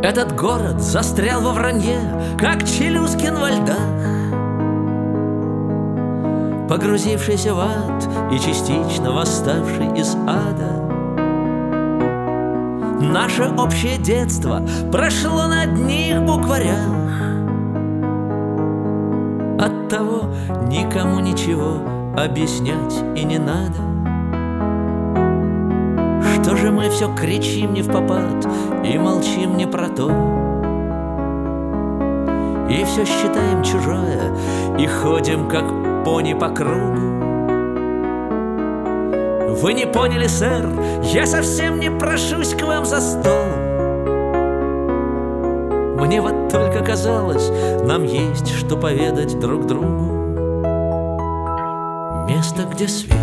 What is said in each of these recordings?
Этот город застрял во вранье, как Челюскин во льдах, погрузившийся в ад и частично восставший из ада. Наше общее детство прошло на одних букварях. Оттого никому ничего объяснять и не надо. Что же мы все кричим не впопад и молчим не про то, и все считаем чужое и ходим, как пони, по кругу? Вы не поняли, сэр, я совсем не прошусь к вам за стол. Мне вот только казалось, нам есть что поведать друг другу. Место, где свет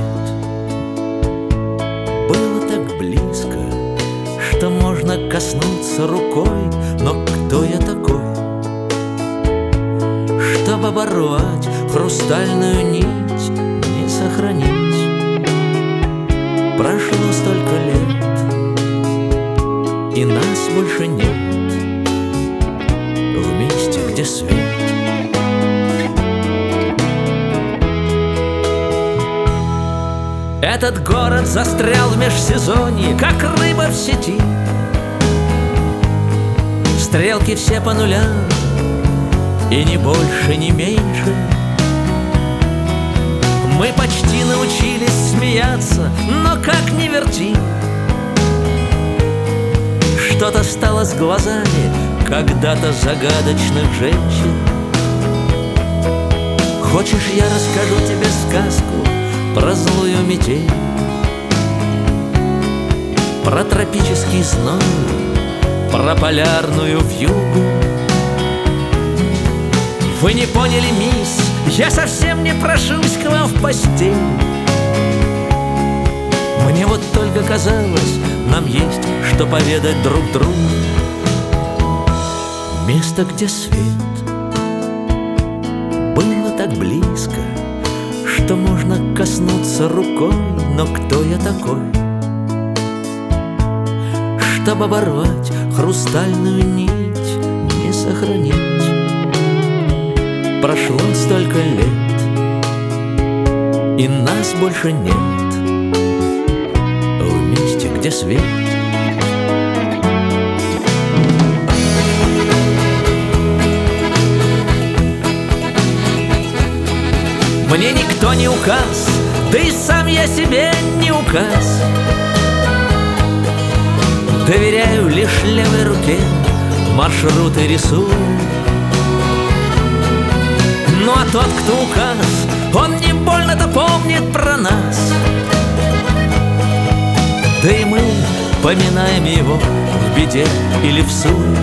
было так близко, что можно коснуться рукой. Но кто я такой, чтобы оборвать хрустальную нить, не сохранить? Прошло столько лет, и нас больше нет в месте, где свет. Этот город застрял в межсезонье, как рыба в сети. Стрелки все по нулям, и ни больше, ни меньше. Мы почти научились смеяться, но как ни верти, что-то стало с глазами когда-то загадочных женщин. Хочешь, я расскажу тебе сказку про злую метель, про тропический зной, про полярную вьюгу? Вы не поняли, мисс, я совсем не прошусь к вам в постель. Мне вот только казалось, нам есть что поведать друг другу. Место, где свет было так близко, что можно коснуться рукой. Но кто я такой, чтобы оборвать хрустальную нить, не сохранить? Прошло столько лет, и нас больше нет в месте, где свет. Мне никто не указ, да и сам я себе не указ. Доверяю лишь левой руке, маршруты рисую. Ну а тот, кто указ, он не больно-то помнит про нас. Да и мы поминаем его в беде или в суе.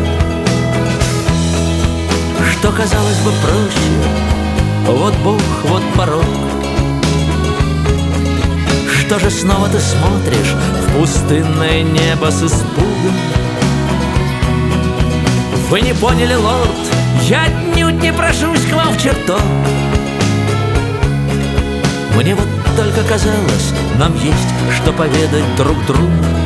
Что казалось бы проще, вот Бог, вот порог. Что же снова ты смотришь в пустынное небо с испугом? Вы не поняли, лорд, я отнюдь не прошусь к вам в чертог. Мне вот только казалось, нам есть что поведать друг другу.